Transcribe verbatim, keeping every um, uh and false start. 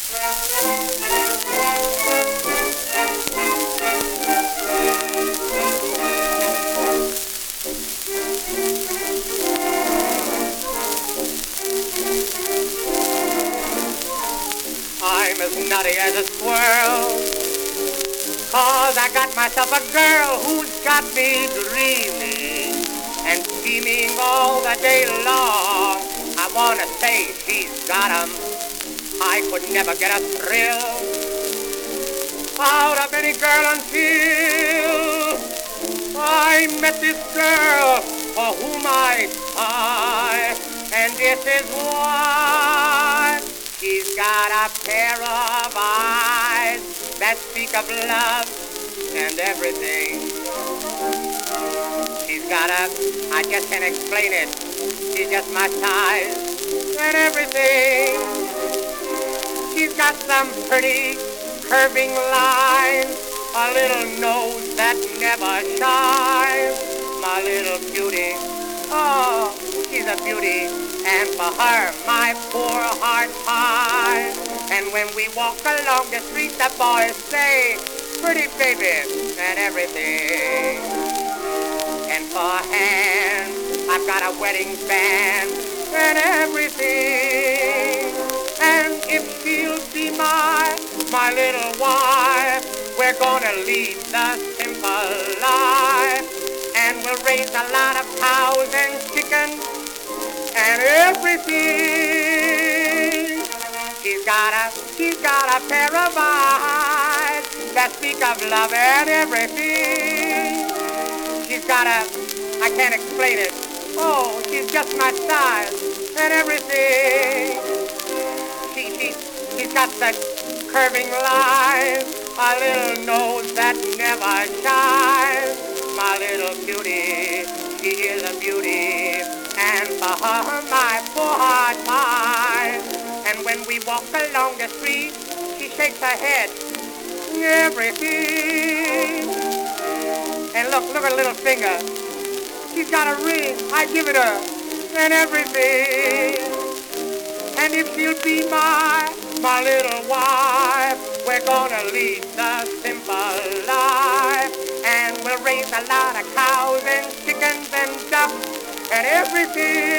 I'm as nutty as a squirrel, 'cause I got myself a girl who's got me dreaming and scheming all the day long. I wanna say she's got 'em. I could never get a thrill out of any girl until I met this girl for whom I sigh, and this is why. She's got a pair of eyes that speak of love and everything. She's got a, I just can't explain it, she's just my size and everything. She's got some pretty curving lines, a little nose that never shines. My little beauty, oh, she's a beauty, and for her my poor heart pines. And when we walk along the street, the boys say, pretty baby and everything. And for hands, I've got a wedding band and everything. And if she'll be my, my little wife, we're gonna lead the simple life. And we'll raise a lot of cows and chickens and everything. She's got a, she's got a pair of eyes that speak of love and everything. She's got a, I can't explain it, oh, she's just my size and everything. She, she, she's got the curving lines, a little nose that never shines. My little beauty, she is a beauty, and for her my poor heart pines. And when we walk along the street, she shakes her head, everything. And look, look at her little finger, she's got a ring, I give it her, and everything. And if she'll be my, my little wife, we're gonna lead the simple life. And we'll raise a lot of cows and chickens and ducks and everything.